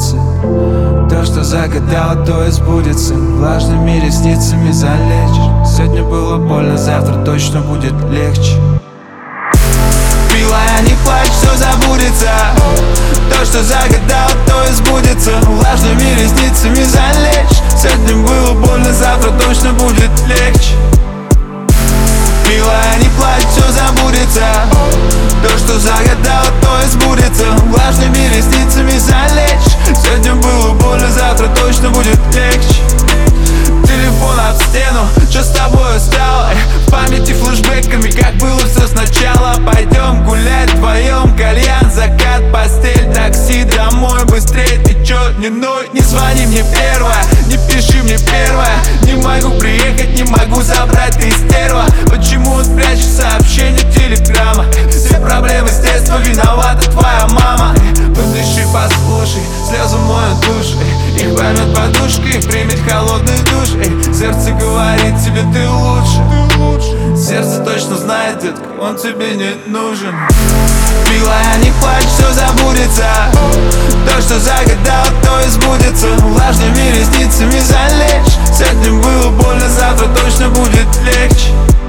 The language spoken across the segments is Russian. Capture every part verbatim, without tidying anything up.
сбудется. То, что загадала, то и сбудется. Влажными ресницами залечишь. Сегодня было больно, завтра точно будет легче. Милая, не плачь, все забудется. То, что загадал, то и сбудется. Влажными ресницами залечь. Сегодня было больно, завтра точно будет легче. Милая, не плачь, все забудется. То, что загадал, то и сбудется. Влажными ресницами залечь. Сегодня было больно, завтра точно будет легче. Телефон об стену, что с тобой стало? В памяти флешбэками, как было все сначала. Пойдем гулять вдвоем, кальян, закат, постель, такси домой. Быстрее, ты чё, не ной, не звони мне первая, не пиши мне первая. Не могу приехать, не могу забрать, ты стерва. Почему он прячет сообщение телеграмма? Все проблемы с детства, виновата твоя мама. Подыши, послушай, слезы моют души. Их поймет подушка, их примет холодный душ. Сердце говорит тебе, ты лучше. Сердце точно знает, детка, он тебе не нужен. Милая, не плачь, все забудется. То, что загадал, то и сбудется. Влажными ресницами залечь. Сегодня было больно, завтра точно будет легче.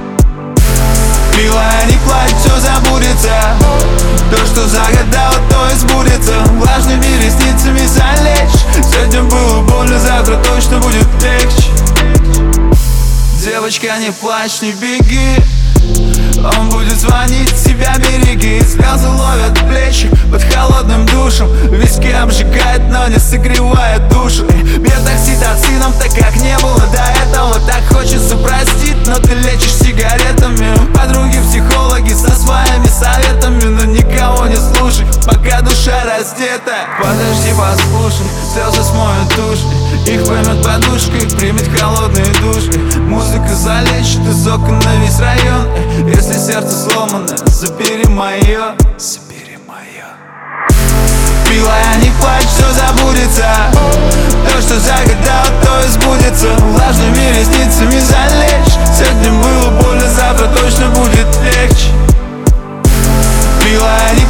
Милая, не плачь, все забудется. То, что загадал, то и сбудется. Влажными ресницами залечь. Сегодня было больно, завтра точно будет легче. Девочка, не плачь, не беги. Он будет звонить, себя береги. Слезы ловят плечи под холодным душем. Виски обжигает, но не согревает душу. Бьет окситоцином, так как не было до этого. Так хочется простить, но ты лечишь сигаретами. Подруги психологи со своими советами, но никого не слушай, пока душа раздета. Подожди, послушай, слезы смоют души. Их поймет подушка, их примет холодные души. Музыка залечит из окон на весь район. Если сердце сломано, забери мое, забери мое. Милая, не плачь, все забудется. То, что загадал, то и сбудется. Влажными ресницами залечь. Сегодня было больно, завтра точно будет легче. Милая, не